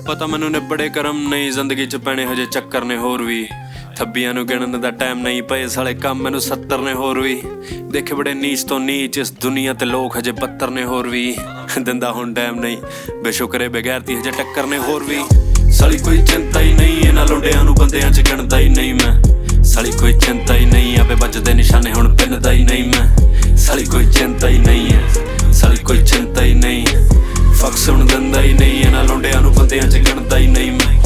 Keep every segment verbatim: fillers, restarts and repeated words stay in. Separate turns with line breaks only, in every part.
पता मैनू निबड़े करम नहीं जिंदगी च पैने हजे चक्कर ने होर भी थब्बियां नू गिणन दा टाइम नहीं पए साले काम मैनू सत्तर ने होर भी देखे बड़े नीच तो नीच इस दुनिया ते लोग हजे बत्तर ने होर भी दिंदा हुण टाइम नहीं बेशुकरे बगैरती हजे टक्कर ने होर भी साली कोई चिंता ही नहीं इन्हां लुंडियां नू बंदियां च गिणदा ही नहीं मैं साली कोई चिंता ही नहीं आपे बजदे निशाने हुण पिनदा ही नहीं मैं साली कोई चिंता ही नहीं है साली कोई चिंता ही नहीं फक सुन दिंदा ही नहीं इन्हां लुंडियां नू बंदियां च गिणदा ही नहीं मैं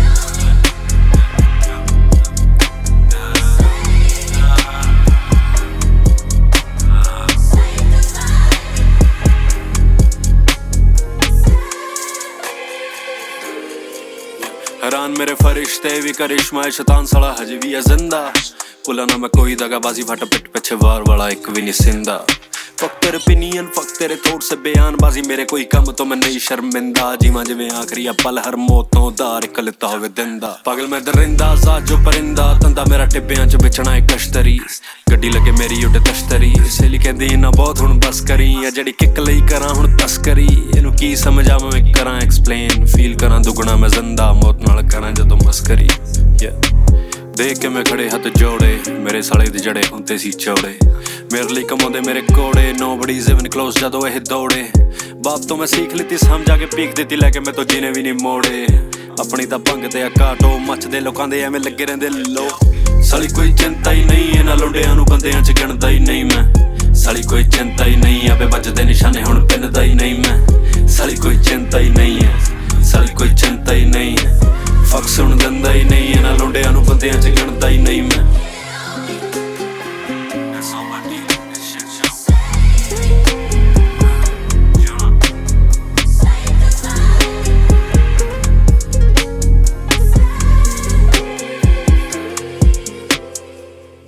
हैरान मेरे फरिश्ते भी करिश्मा शैतान साला हजे भी है जिंदा भुला ना मैं कोई दगाबाजी फट पिट पिछे वार वाला एक भी नहीं सिंदा फक तेरे ओपिनियन फक तेरे थॉट से बयानबाजी मेरे कोई कम तो मैं नहीं शर्मिंदा जीवा जिवें आखिरी पल हर मौत तो उधार एक लिता होवे दिंदा पागल मैं दरिंदा ज़ात जो परिंदा तंदा मेरा टिब्बियां च बिछना है कश्तरी गड्डी लगे मेरी उडे तश्तरी सहेली कहंदी इन्ना बहुत हुण बस करी या जेड़ी किक लई करां हुण तस्करी इनू की समझा मैं करां एक्सप्लेन फील करां दुगना मैं जिंदा मौत नाल करां जदों मस्करी देख के मैं खड़े हथ जोड़े मेरे साले दे जड़े हुंदे सी चौड़े मेरे लिए कमाउंदे मेरे कोड़े नोबडी इज इवन क्लोज जदों एह दौड़े बाप तो मैं सीख लीती समझा के पीक देती लैके मैं तो जिने भी नहीं मोड़े अपनी तां भंग ते काटो मचदे लोकां दे एवें लगे रहिंदे लो साली कोई चिंता ही नहीं इन्हां लुंडियां नू बंदियां च गिणदा ही नहीं मैं साली कोई चिंता ही नहीं आपे बजदे निशाने हुण पिनदा ही नहीं मैं साली कोई चिंता ही नहीं है